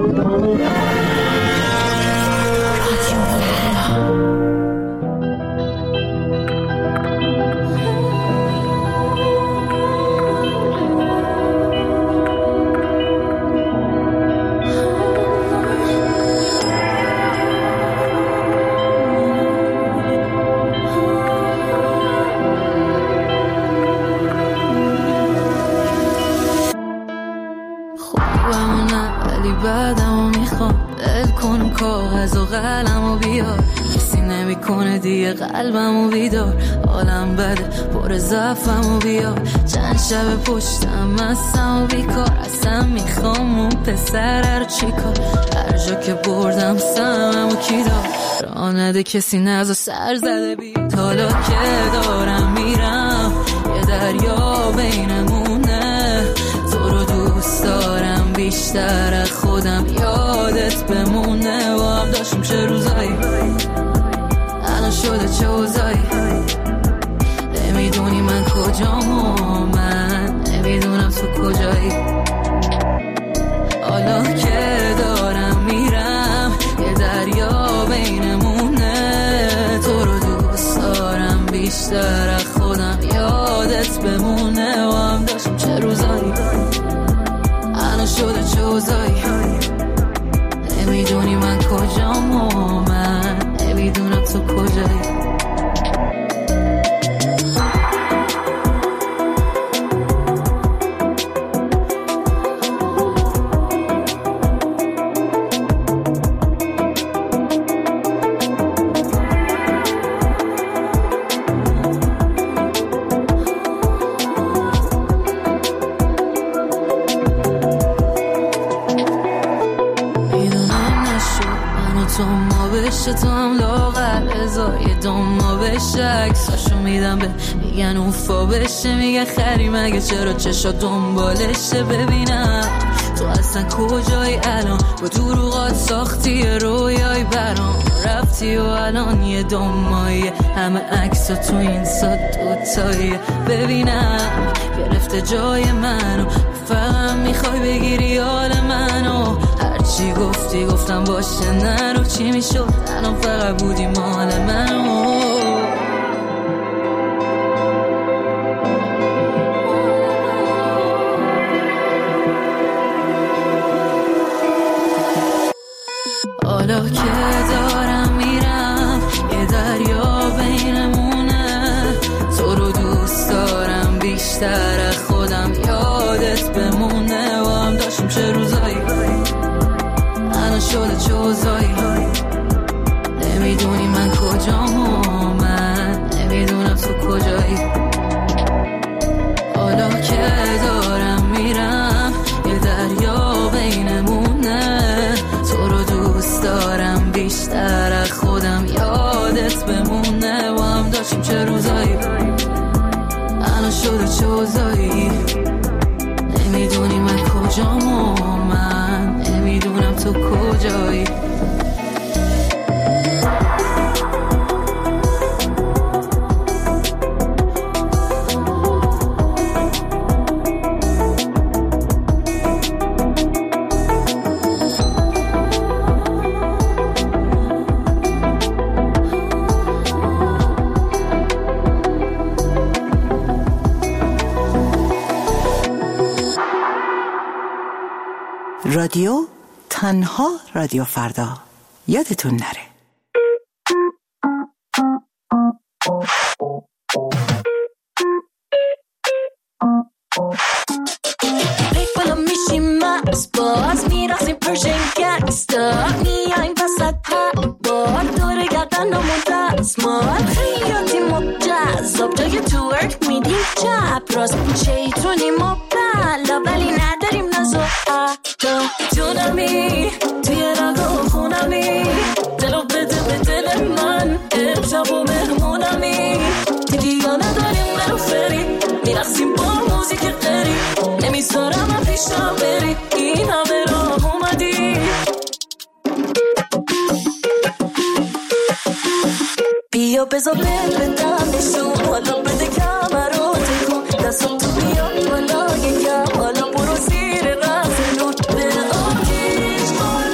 بعدمو میخوام ال کن کاغذ و قلمو بیار، کسی نمیکنه دیگه قلبمو بیدار، حالم بده پر ضعفمو بیار، چند شب پشتم مستم و بیکار، اصلا میخوام اون پسر رو چیکار، هر جا که بردم سممو کی دار، راه نده کسی نزا سر زده بیاد، حالا که دارم میرم یه دریا بینمونه، تو رو دوست دارم بیشتر از خودم، یادت بمونه و هم داشتیم چه روزایی، الان شده چه اوضاعی، نمیدونی من کجام و من نمیدونم تو کجایی، حالا که دارم میرم یه دریا بینمونه، تو رو دوست دارم بیشتر از خودم، یادت بمونه و هم داشتیم چه روزایی، الان شده چه اوضاعی، نمیدونی من کجام و من نمیدونم تو کجایی. تو هم لاغر ازا یه دوما بشه، عکساشو میدم به میگن اوفا بشه، میگن خری مگه چرا چشا دنبالشه، ببینم تو اصلا کجایی الان، با دروغات ساختی رویای برام، رفتی و الان یه دومایی، همه عکسا تو این سا دوتایی، ببینم گرفته جای منو، فقط میخوای بگیری حال منو، هرچی گفتی گفتم باشه نرو، چی میشد الان فقط بودی مال منو، حالا که دارم میرم یه دریا بینمونه، تو رو دوست دارم بیشتر از خودم، یادت بمونه و هم داشتیم چه روزایی، الان شده چه اوضاعی، نمیدونی من کجام و من نمیدونم تو کجایی، حالا که دارم میرم یه دریا بینمونه، تو رو دوست دارم بیشتر از خودم، یادت بمونه و هم داشتیم چه روزایی، الان شده چه اوضاعی، نمیدونی من کجام و من نمیدونم تو کجایی. رادیو تنها رادیو فردا، یادتون نره. بالا میشیم مست باز میرسیم پرشن گنگستا، میایم وسط بار دور گردنمون دستمال، خیاطی مجذاب جای تورک میدیم چپ راست، شیطونی مبلا ولی نداریم نزو اتا، جونمی توی رگو خونمی، دلو بده به دل من امشب و مهمونمی، دیگه نداریم برو فری، میرسیم با موزیک قری، نمیذارم پیشم بری، این همه راه اومدی، بیا بزا بدم نشون، حالا بده کمرو تکون، دستم تو بیا بالا یکم، حالا برو زیر رفتنون، به آتیش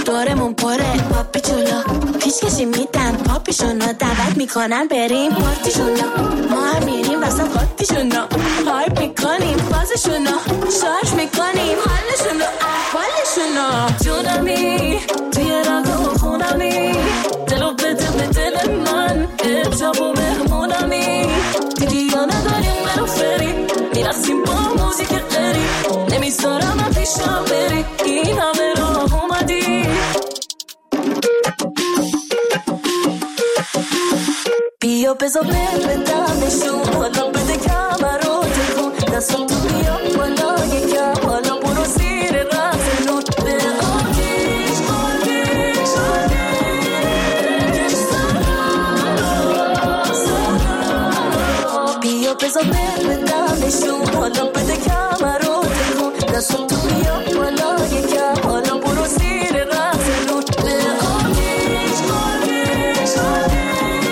دورمون پره پاپی جلو پیشکشی میدن پاپیشونو دعوت میکنن بریم پارتیشونو ما هم میریم وسط قاطیشونو هایپ میکنیم بازشونو شارژ میکنیم حالشونو احوالشونو جونمی توی رگو خونمی دلو بده به دل من امشب و مهمونمی دیگه یا نداریم منو فری میرسیم با موزیک قری نمیذارم من پیشم بری این همه راه اومدی بیا بذار بدم نشون حالا بده کمرو تکون دستم تو بیا بالا یکم حالا برو زیر رفت نون به آتیش آتیش آتیش بیا بذار بدم نشون حالا بده کمرو تکون دستم تو بیا بالا یکم حالا برو زیر رفت نون به آتیش آتیش آتیش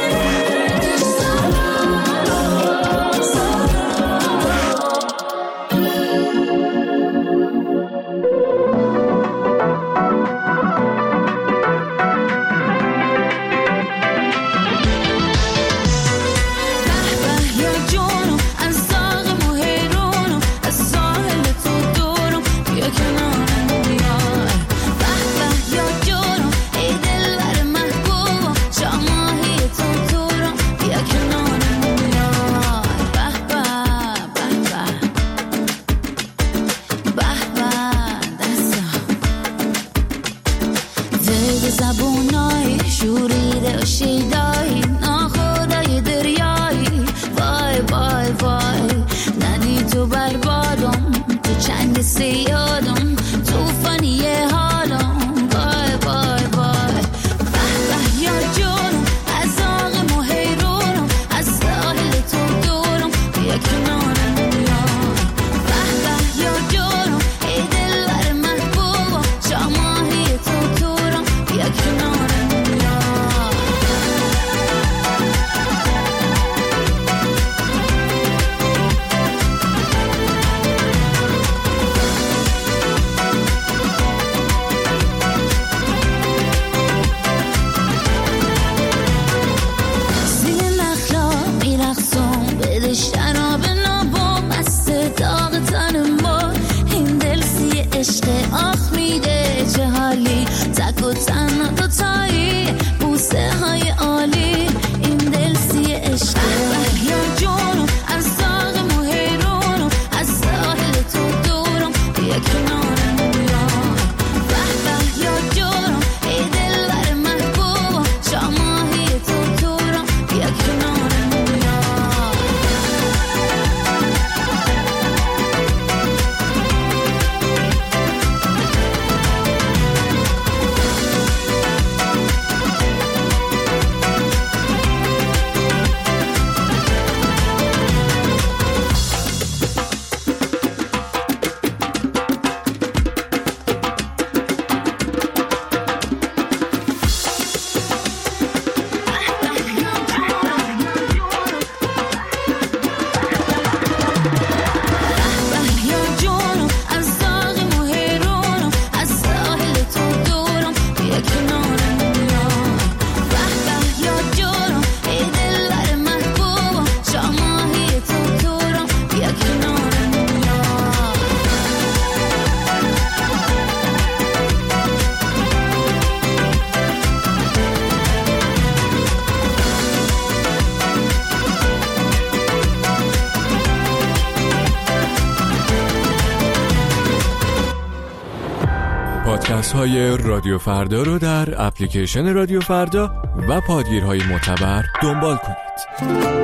پادکست های رادیو فردا رو در اپلیکیشن رادیو فردا و پادگیرهای معتبر دنبال کنید.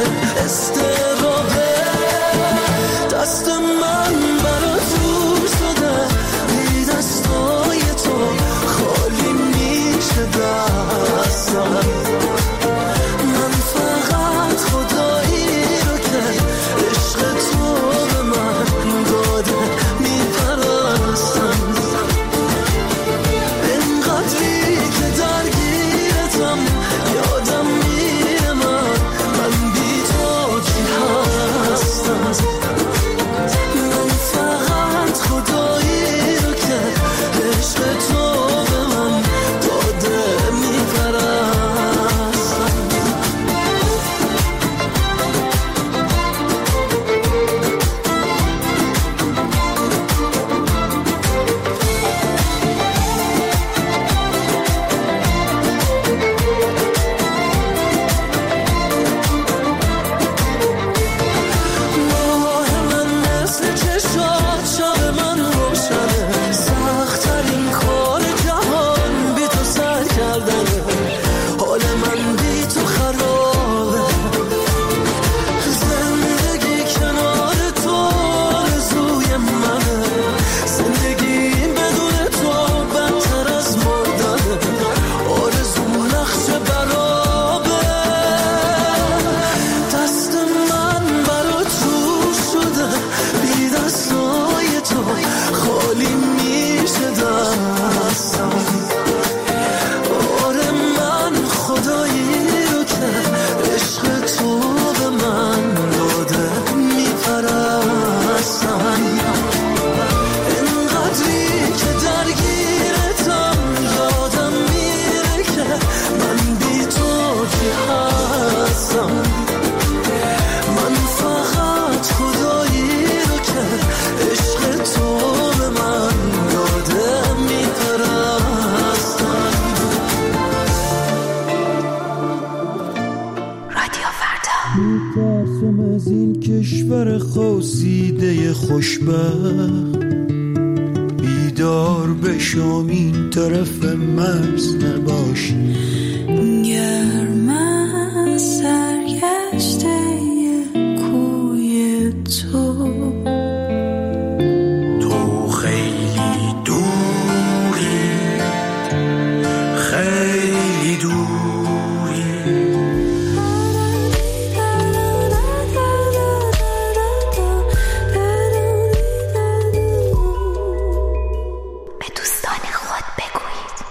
دست من برا دور شده خوشبخت بیدار بشم این طرف مرز نباش. گرم از سرگشته کوی تو خیلی دوری خیلی دوری. به دوستان خود بگویید.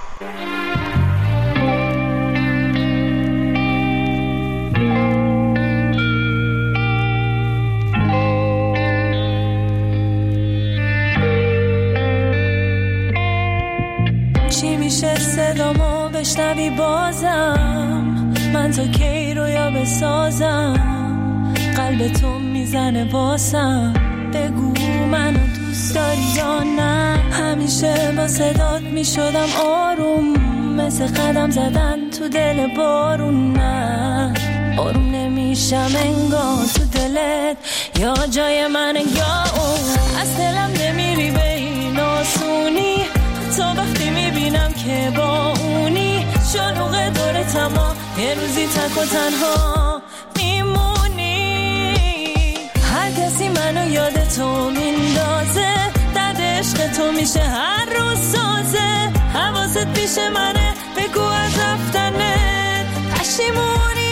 چی میشه صدامو بشنوی بازم؟ من تا کی رویا بسازم؟ قلب تو میزنه باسم. بگو منو دوست داری یا نه؟ همیشه با صدات میشدم آروم، مثل قدم زدن تو دل بارون. نه آروم نمیشم انگار تو دلت یا جای من یا اون. از دلم نمیری به این آسونی، تا وقتی میبینم که با اونی. شلوغ دور تمام یه روزی تک و تنها میمونی. هر کسی منو یاد تو میندازه، درد عشق تو میشه هر روز سازه. حواست پیش منه، بگو از رفتنت پشیمونی.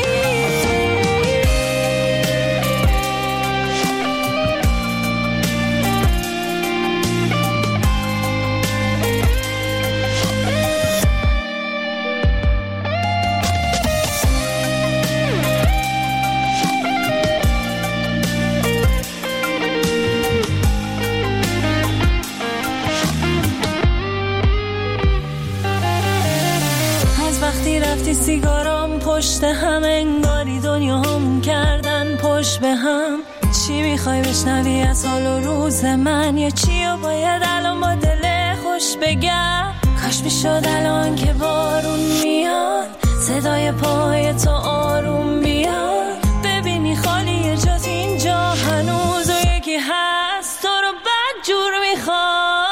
رفتی سیگارام پشت هم، انگاری دنیا هم کردن پشت به هم. چی میخوای بشنوی از حال و روز من، یا چی و باید الان با دل خوش بگم؟ کاش میشد الان که بارون میاد، صدای پای تو آروم بیاد. ببینی خالی جات اینجا هنوز و یکی هست تو رو بد جور میخواد.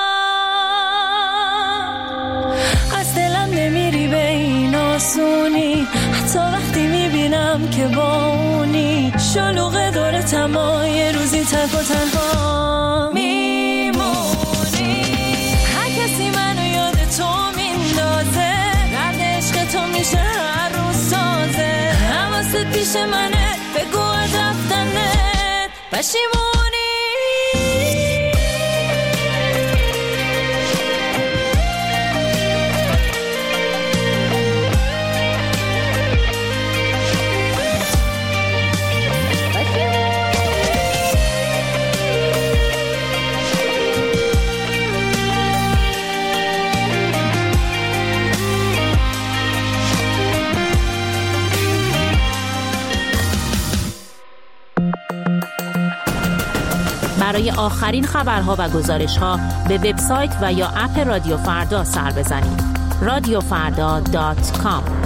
از دلم نمیری به این آسونی، حتی وقتی میبینم که با اونی. شلوغ دور تمام یه روزی تک و تنها میمونی. هر کسی منو یاد تو میندازه، درد عشق تو میشه هر روز سازه. حواست پیش منه، بگو از رفتنت پشیمونی. برای آخرین خبرها و گزارش‌ها به وبسایت و یا اپ رادیو فردا سر بزنید. radiofarda.com.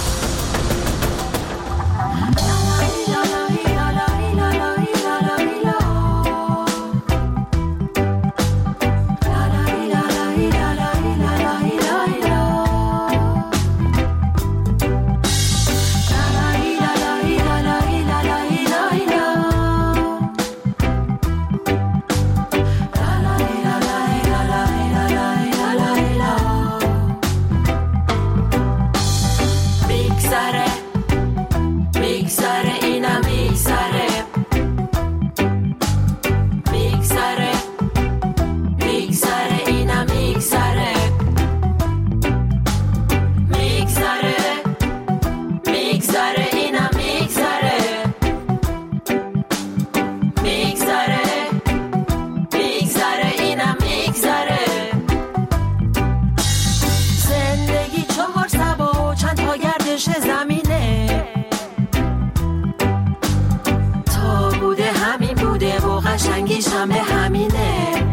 قشنگیشم به همینه.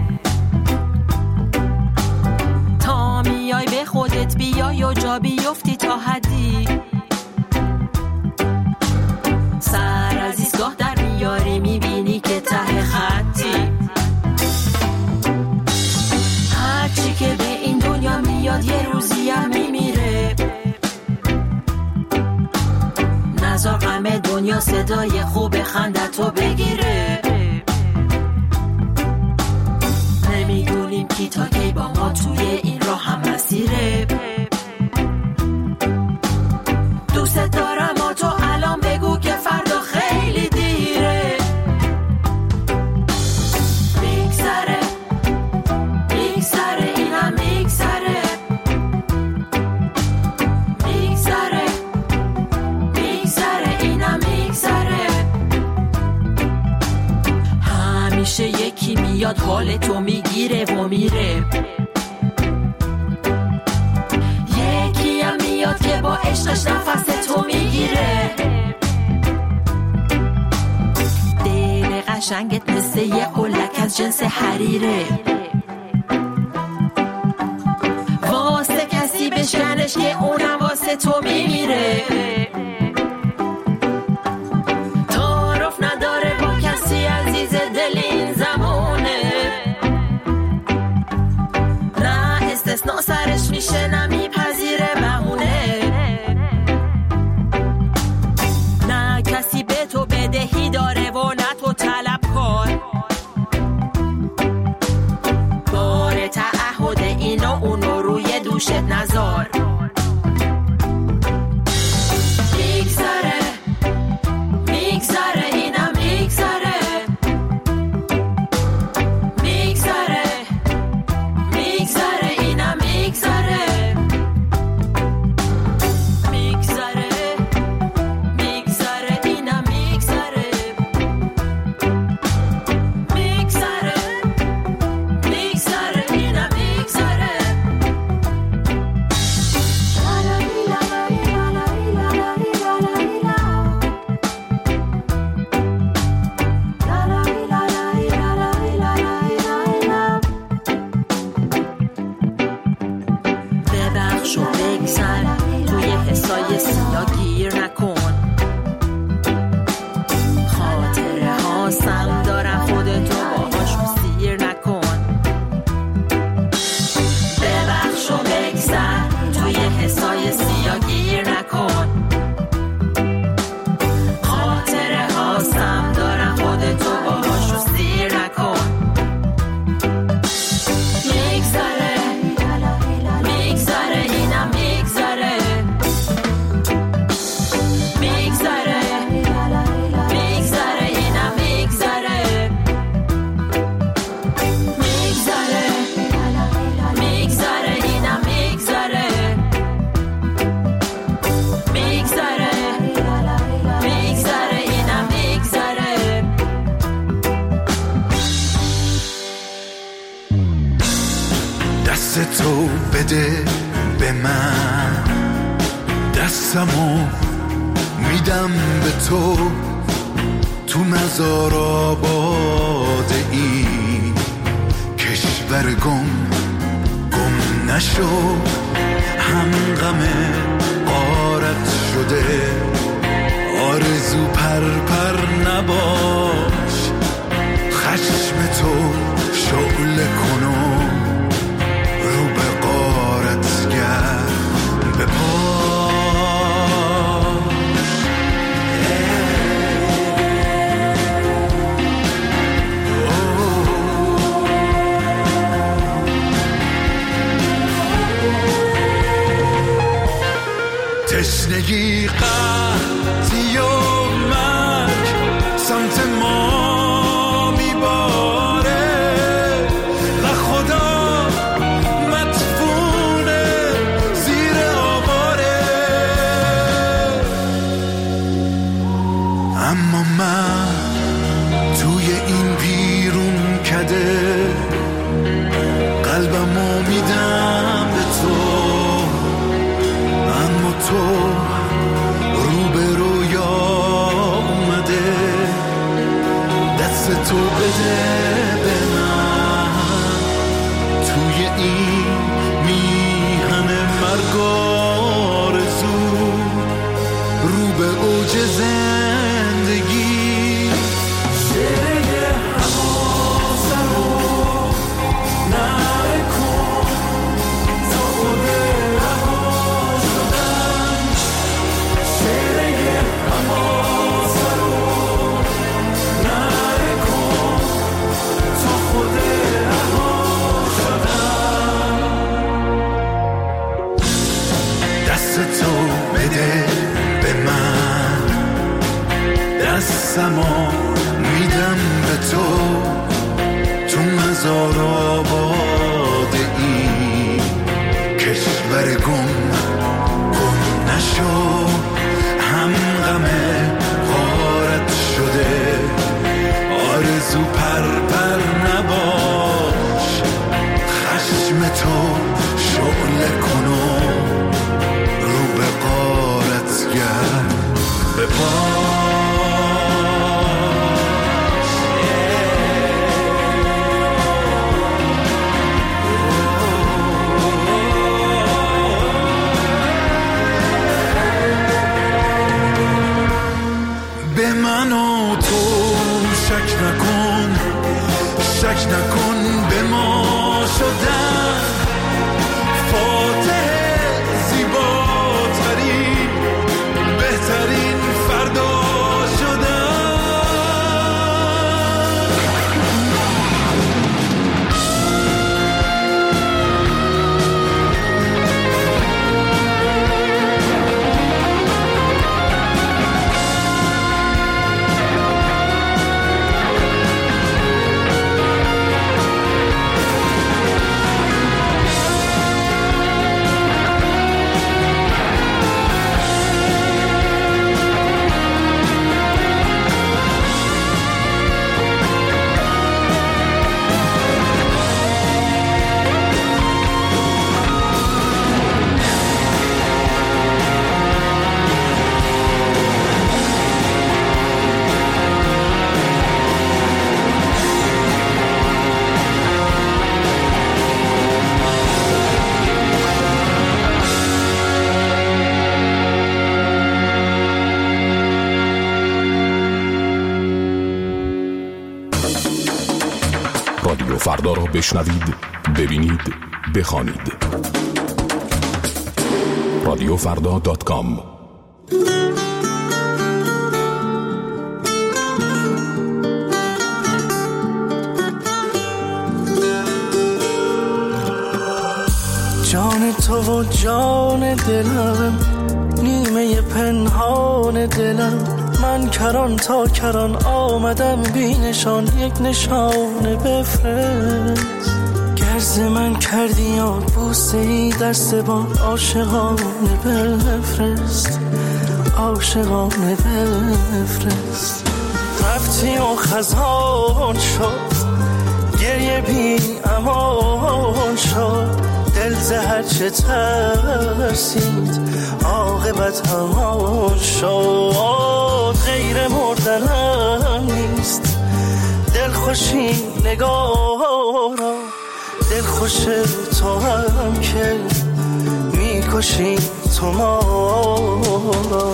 تا میای به خودت بیای و جا بیفتی تا حدی، سر از ایستگاه در میاری میبینی که ته خطی. یا صدای خوب خندتو بگیره. نمیدونیم کی تا کی با ما توی این راه هم مسیره. دوست دارم و تو الان بگو که فردا خیلی دیره. میگذره میگذره اینم میگذره. میگذره میگذره اینم میگذره. همیشه یکی میاد حال تو میگیره و میره. یکی هم میاد که با عشقش نفس تو میگیره. دل قشنگت مثل یه قلک از جنس حریره. واسه کسی بشکنش که اونم واسه تو میمیره. تعارف نداره با کسی عزیز دل این زمانه. نه استثناء سرش میشه نه میپذیره بهونه. نه کسی به تو بدهی داره و نه تو طلب کار. بار تعهد اینو اونو روی دوشت نذار. میگذره میگذره اینم میگذره. میگذره میگذره اینم میگذره. میگذره میگذره اینم میگذره. میگذره میگذره اینم میگذره. ببخش و بگذر توی حسای سیاه گیر نکن. خاطره ها سم دارن خودتو باهاشون سیر نکن. ببخش و بگذر توی حسای سیاه گیر نکن. خاطره ها سم دارن خودتو باهاشون سیر نکن. میگذره میگذره اینم میگذره. میگذره میگذره اینم میگذره. میگذره میگذره اینم میگذره. میگذره میگذره اینم میگذره. دست تو بده به من، دستمو میدم به تو. تو مزار آباد این کشور گم نشو. هم غم غارت شده آرزو پر نباش. خشم تو شعله کنو رو به غارت گرد به پاش. تشنگی قحطی و مرگ سمت ما میباره و خدا مدفونه زیر آواره. اما من توی این بیرون کده قلبمو میدم به تو. اما تو رو به رویا اومده، دست تو بده به من. توی این میهن مرگ آرزو رو به اوج زندگی. شعله حواسم رو نکن تا خود رها شدم. شعله حواسم نفسمو میدم به تو مزار آباد این کشور گم نشو، هم غم غارت شده آرزو پر نباش، خشم تو شعله کنو رو به غارت گرد به به من و تو شک نکن به ما شدن فاتح زیباترین بهترین فردا شدن. رادیو فردا را بشنوید، ببینید، بخوانید. radiofrda.com. جان تو و جان دلم، نیمه پنهان دلم، من کران تا کران آمدم بی نشان، یک نشانه بفرست. گرز من کردی یاد بوسه ای در سبان، عاشقانه بفرست، عاشقانه بفرست. رفتی و خزان شد، گریه بی امان شد، دل زهر چه ترسید، عاقبت همان شد. غیر مردنم نیست، دل خوشی نگارا، دل خوش تو هم که میکشی تو ما را.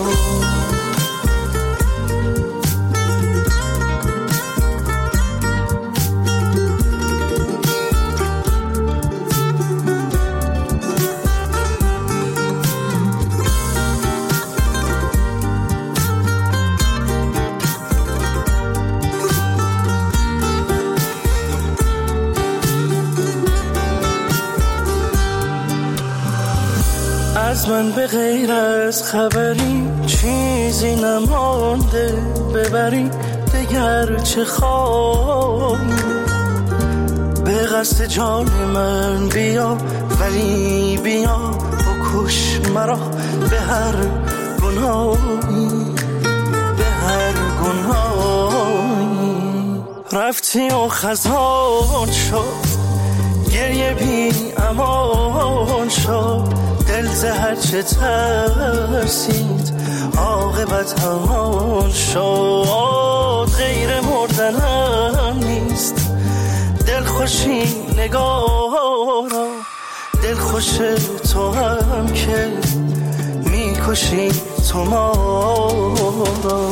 از من به غیر از خبری چیزی نمانده، ببری دگر چه خواهی. به قصد جان من بیا، ولی بیا بکش مرا به هر گناهی، به هر گناهی. رفتی و خزان شد، گریه بی امان شد، دل زهر چه ترسید، عاقبت همان شد. غیر مردنم نیست، دل خوشی نگارا، دل خوش تو هم که میکشی تو ما را.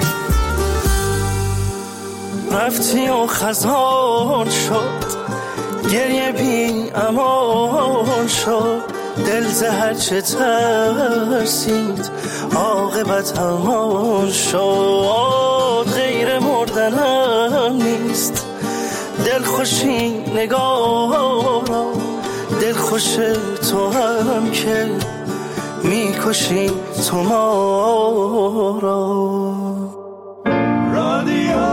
رفتی و خزان شد، گریه بی امان شد، دل زهر چه ترسید عاقبت همان شد. غیر مردنم نیست دل خوشی نگاه را، دل خوش تو هم که میکشی تو ما را. رادیو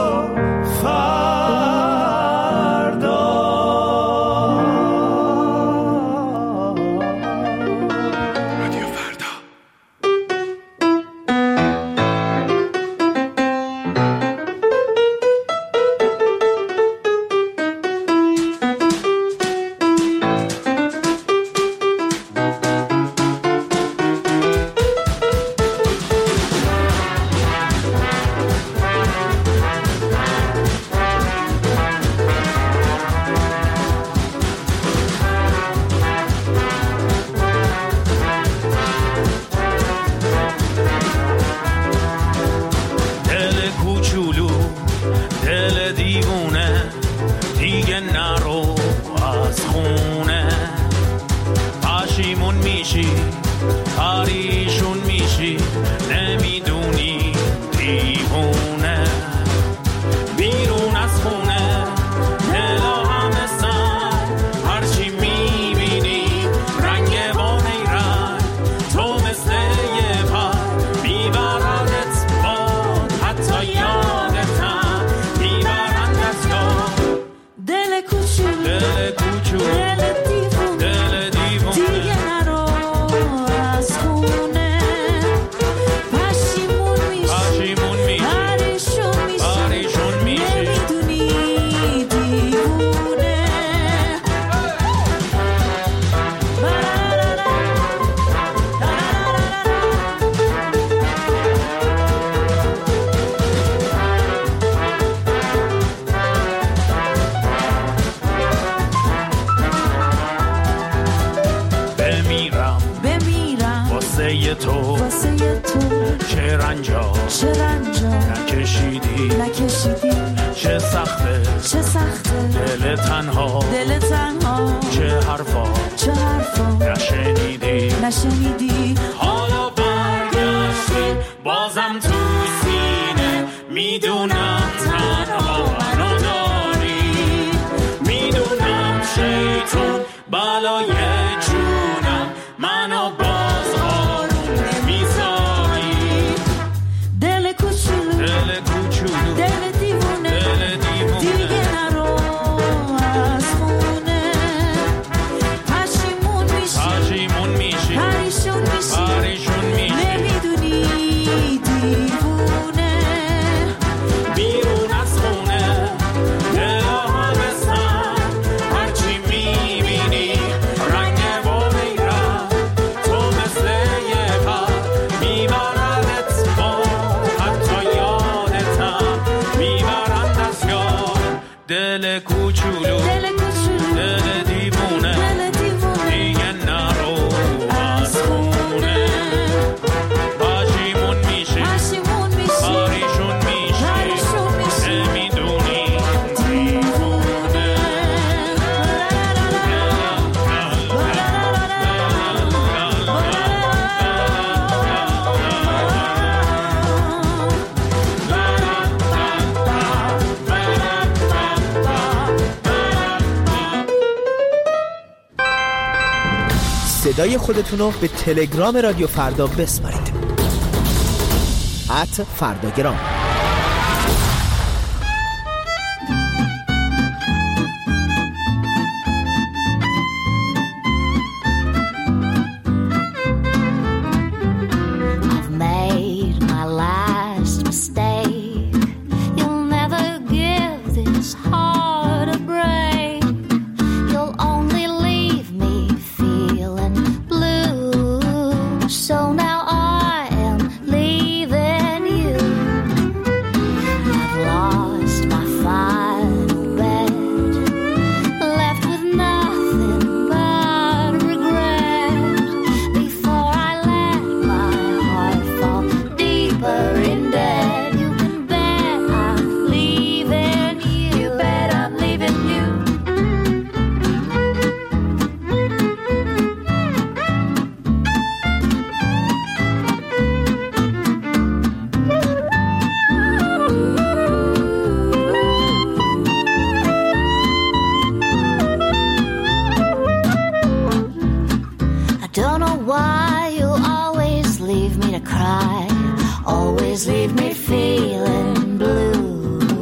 صدای خودتونو به تلگرام رادیو فردا بسپارید. @فرداگرام. So now I am leaving you. always leave me feeling blue.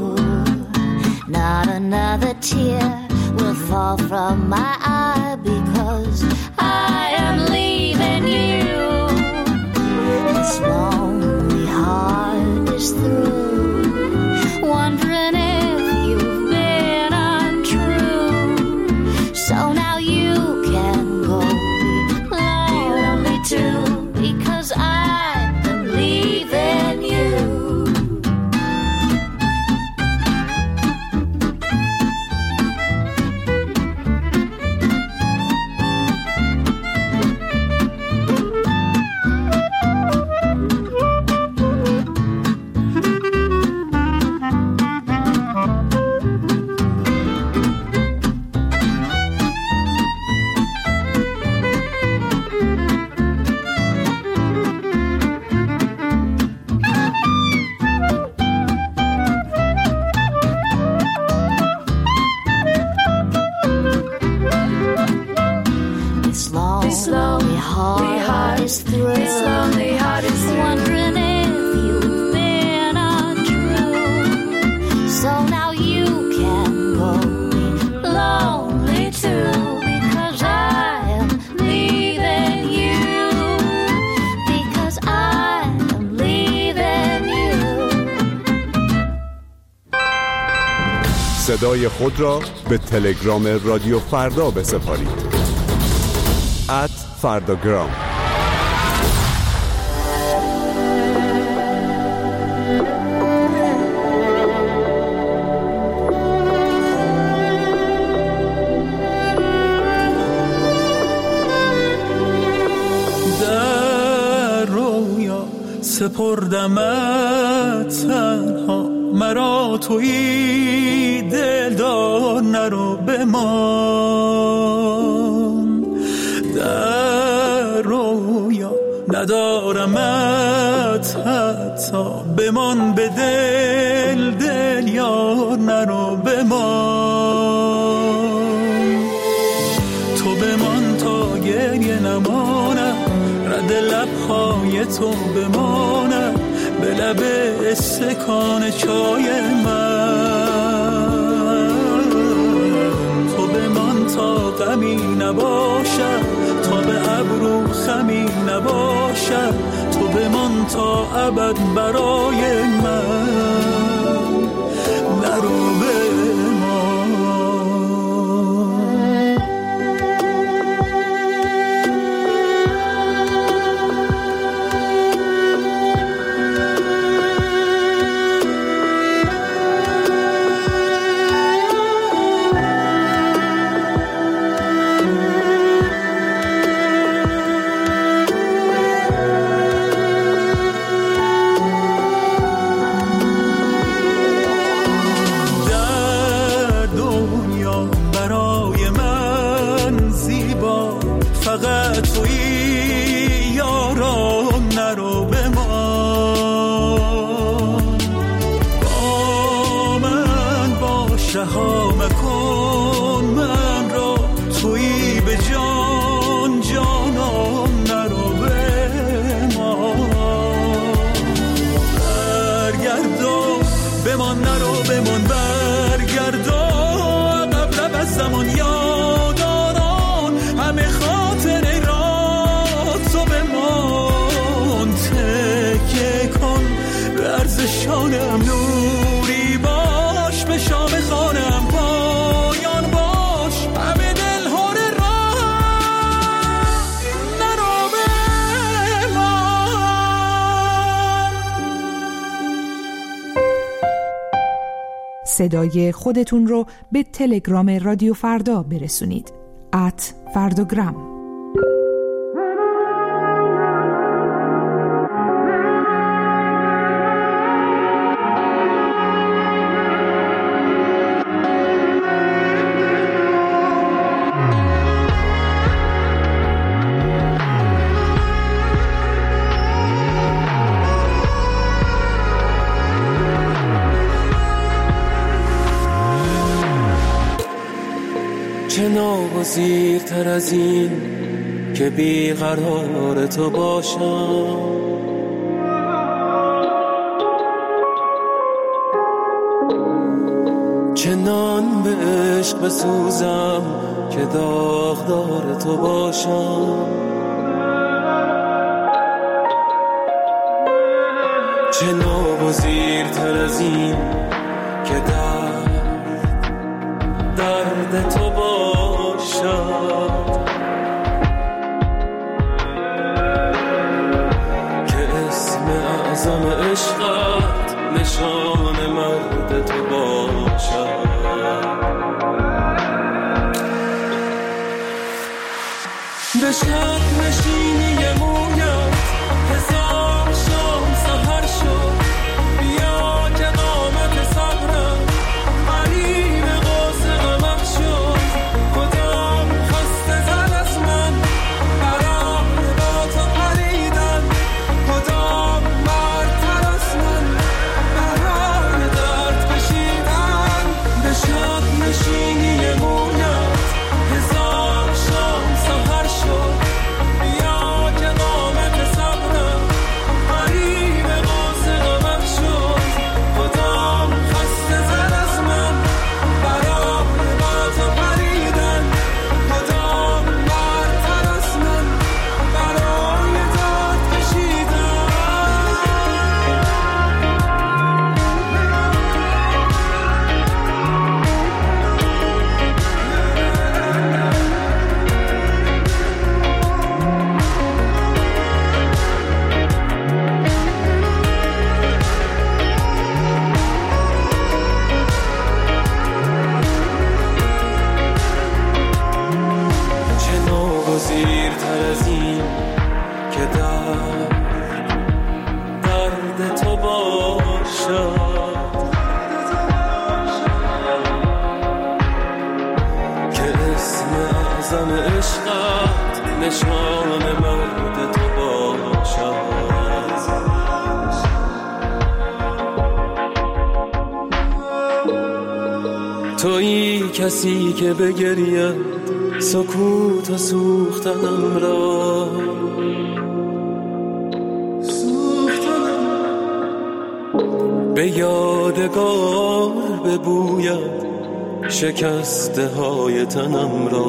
Not another tear will fall from my eye because I am leaving you. This lonely heart is through, wondering if you've been untrue. So now you can go be lonely too, because I am leaving you. This lonely heart is through. This lonely heart is through, wondering if you've been untrue. So now you can go be lonely too, because I am leaving you. Because I am leaving you. صدای خود را به تلگرام رادیو فردا بسپارید. @فرداگرام. در رویا سپردمت تنها، مرا تویی دلدار نرو بمان. در رویا ندارمت حتی، بمان به دل دل یار نرو بمان. تو بمان تا گریه نمانم، رد لبهای تو بمانم، به لب استکان چای من. تو بمان تا غمی نباشم، تا به ابرو خمی نباشم، تو بمان تا ابد برای من، نرو نوری باش به شام خانم پایان باش، همه دل هر راه نرو بمان. صدای خودتون رو به تلگرام رادیو فردا برسونید. @فرداگرام. چه ناگزیرتر از این که بیقرار تو باشم، عشق بسوزم که داغدار تو باشم. چه ناگزیرتر از این که درد تو باشد، که اسم اعظم عشقت نشان مرد تو باشد. به شب نشینی مویت هزار شام سحر شد، بیا که قامت صبرم قریب قوس غمت شد. کدام خسته زد از من برای با تو پریدن، کدام مردتر از من برای درد کشیدن. به شب نشینی مویت هزار شام سحر شد، بیا که قامت صبرم قریب قوس غمت شد. کدام خسته زد از من برای با تو پریدن، کدام مردتر از من برای درد کشیدن. چه ناگزیرتر از این که درد تو باشد، که اسم اعظم عشقت نشان مرد تو باشد. تویی کسی که بگرید سکوت و سوختنم را، به یادگار ببوید شکسته های تنم را.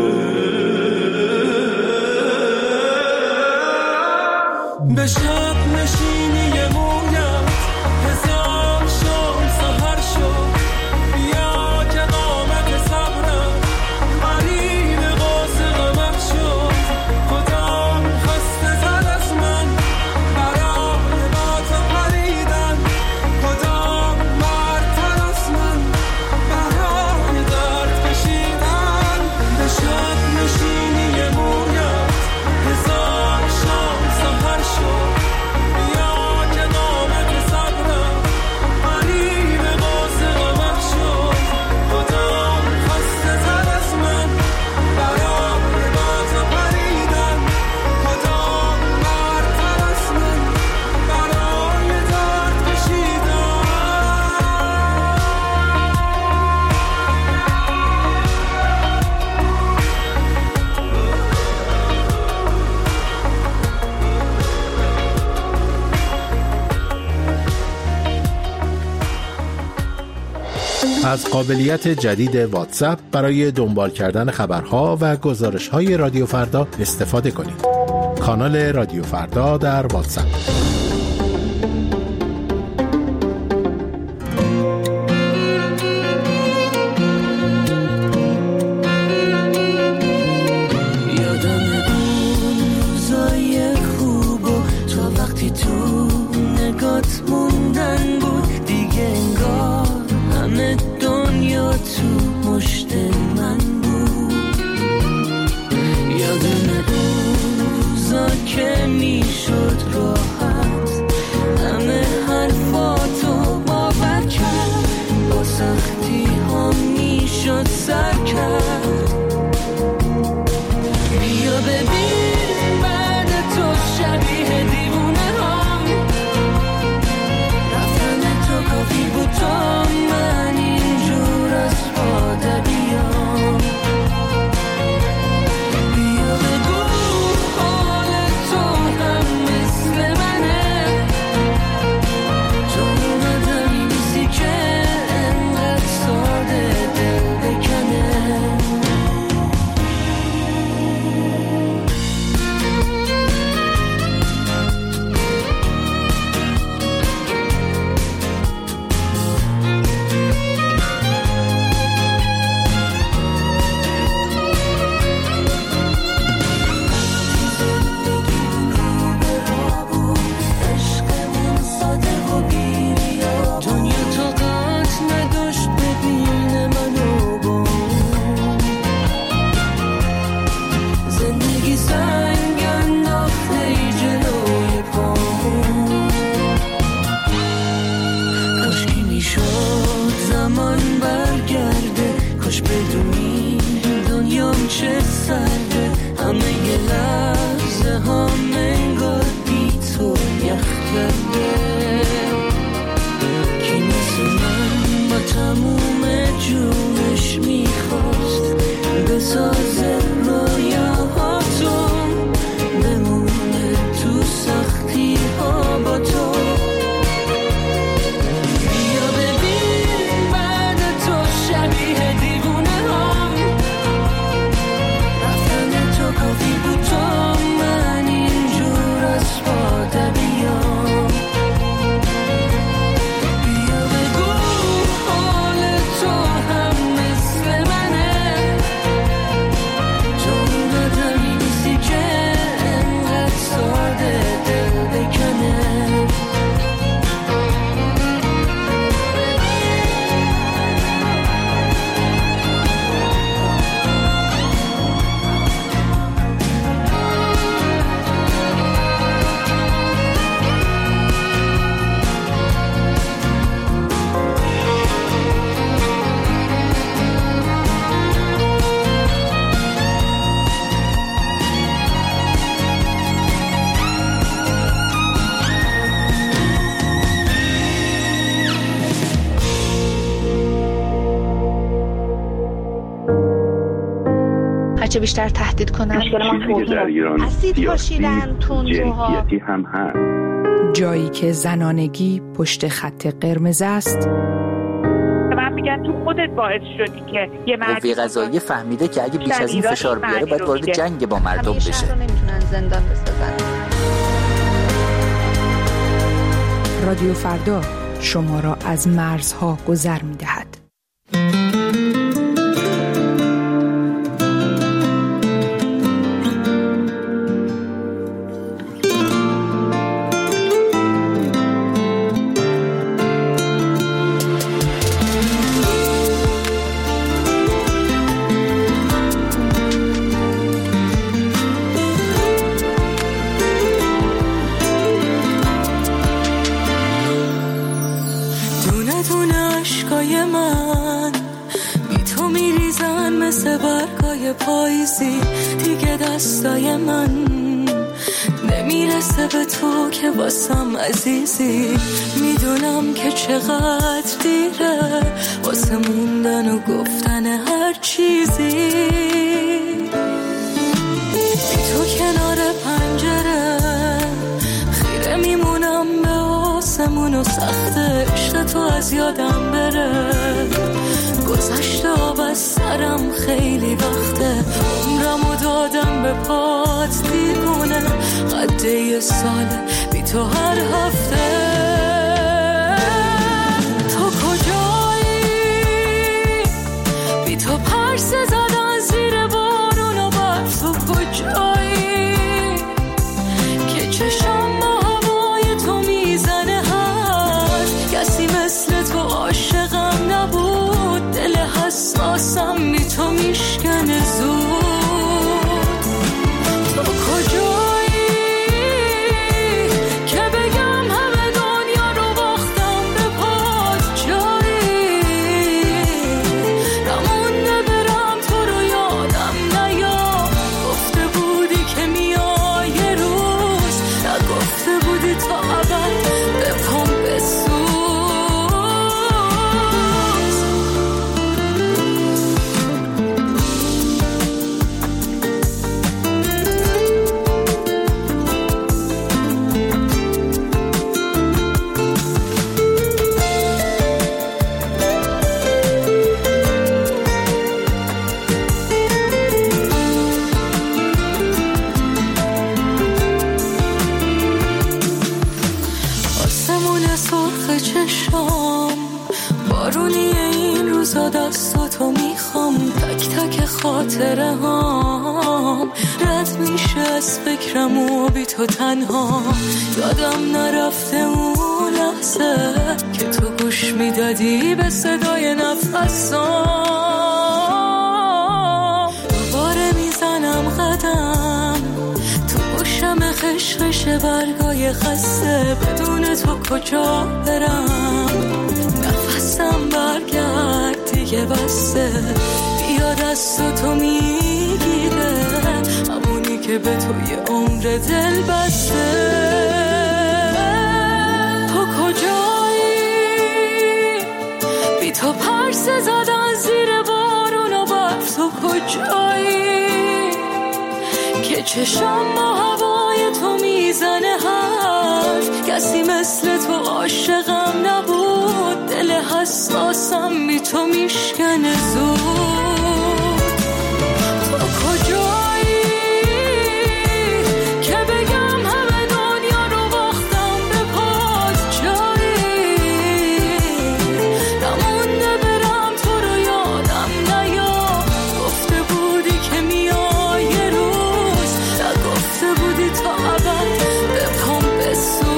به شب نشینی مویت هزار شام سحر شد، بیا که قامت صبرم قریب قوس غمت شد. کدام خسته زد از من برای با تو پریدن، کدام مردتر از من برای درد کشیدن. به شب نشینی مویت هزار شام سحر شد، بیا که قامت صبرم قریب قوس غمت شد. کدام خسته زد از من برای با تو پریدن، کدام مردتر از من برای درد کشیدن. از قابلیت جدید واتساپ برای دنبال کردن خبرها و گزارش‌های رادیو فردا استفاده کنید. کانال رادیو فردا در واتساپ. یادم اون روزای خوب و تا وقتی تو نگات موندن بود، دیگه انگار همه دنیا تو مشت من بود. یادم اون روزا که میشد راحت سرده، همه ی لحظه هم انگار بی تو یخ کرده. کی مثل من با تموم جونش میخواست بسازه رویاهاتو، بمونه تو سختی ها با تو. بیا ببین بعد تو شبیه دیوونه هم، رفتن تو کافی بود تا من اینجور از باده بیام. بیا بگو حال تو هم مثل منه، تو اون آدمی نیستی که انقدر ساده دل بکنه. هرچه بیشتر تهدید کنن چیزی در ایران اسید پاشیدن تندروها، جنسیتی هم هست. جایی که زنانگی پشت خط قرمز است. من میگن تو خودت باعث شدی که یه قوه قضاییه فهمیده که اگه بیش از این فشار بیاره باید وارد جنگ با مردم بشه. همیشه نمیتونن زندان بسازن. رادیو فردا شما را از مرزها گذر می‌دهد. پاییزی دیگه دستای من نمیرسه به تو که واسم عزیزی. میدونم که چقدر دیره واسه موندن و گفتن هر چیزی. بی تو کنار پنجره خیره میمونم به آسمون و سخت عشق تو از یادم بره. گذشته آب از سرم خیلی وقته، عمرمو دادم به پات دیوونه. قده یه ساله بی تو هر هفته. تو کجایی؟ بی تو پرسه زدن زیر بارون و برف. تو کجایی که چشم با هوای تو میزنه؟ هست کسی مثل تو عاشقم نبود. دل حساسم بی تو میشکنه زود. تو کجایی که بگم همه دنیا رو باختم به پات؟ جایی نمونده برم تو رو یادم نیام. گفته بودی که میای یه روز، نگفته بودی تا ابد به پام بسوز. دستاتو میخوام، تک تک خاطره هام رد میشه از فکرم و بی تو تنها. یادم نرفته اون لحظه که تو گوش میدادی به صدای نفسام. دوباره میزنم قدم تو گوشم، خشخش برگای خسته. بدون تو کجا برم؟ نفسم برگرد دیگه بسته. بیا دستاتو میگیره به تو یه عمر دل بسته. تو کجایی؟ بی تو پرسه زدن زیر بارون و برف. تو کجایی که چشم با هوای تو میزنه حرف؟ کسی مثل تو عاشقم نبود، دل حساسم بی تو میشکنه زود. تو کجایی که بگم همه دنیا رو باختم به پات؟ جایی نمونده برم تو رو یادم نیاد. گفته بودی که میای یه روز، نگفته بودی تا ابد به پام بسوز.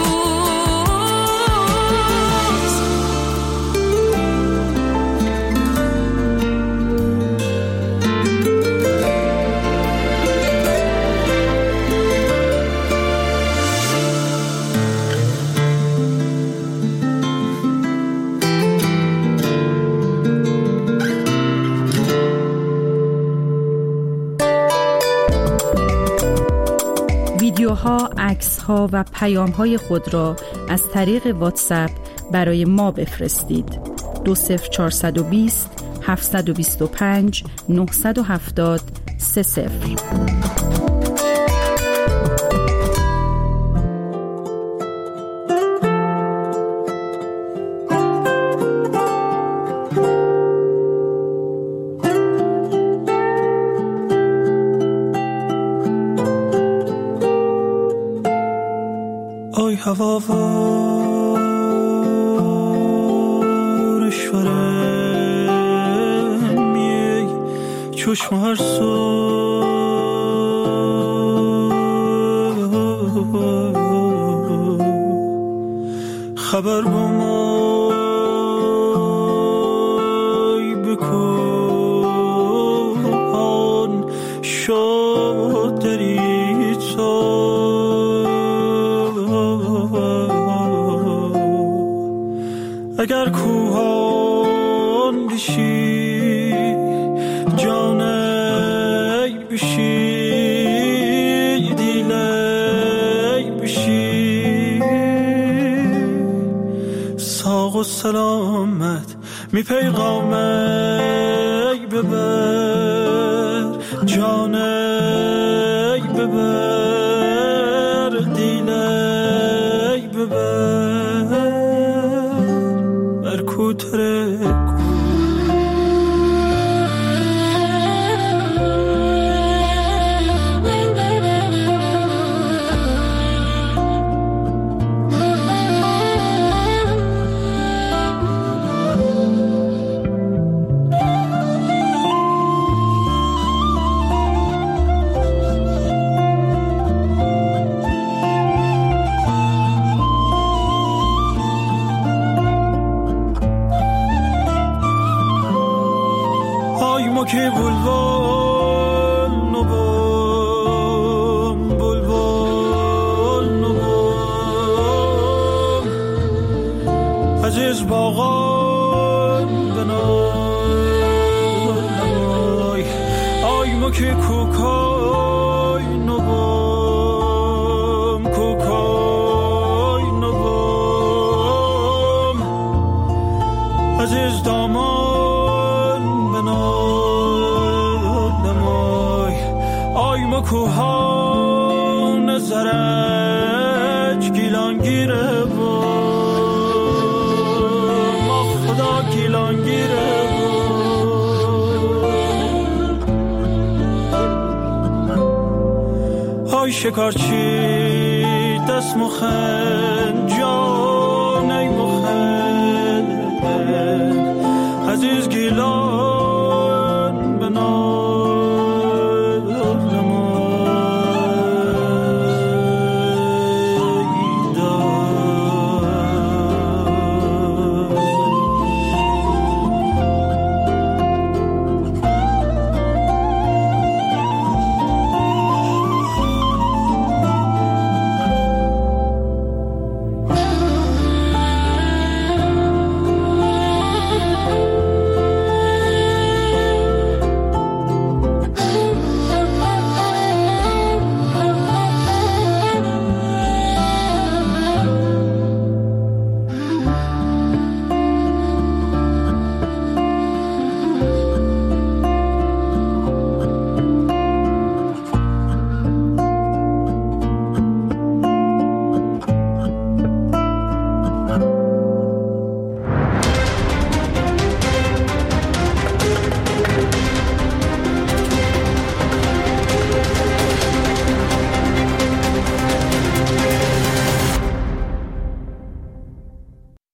ویدیوها، عکس‌ها و پیام‌های خود را از طریق واتساپ برای ما بفرستید. 20420 725 970 30. آی هوا وارشورم میای چشم هر صبح خبر با مای بکن شد داری تو. اگر کوهان بشی جانی بشی دیلی بشی، ساق و سلامت می پیغامی ببر، جانی ببر دیلی ببر ترکو. که بلبل نبام بلبل نبام عزیز باغان بنای آی ما که کوکای نبام کوکای نبام عزیز دامان بنای کوهان زرج گیلانگیره با ما خدا گیلانگیره با های شکارچی دست مخم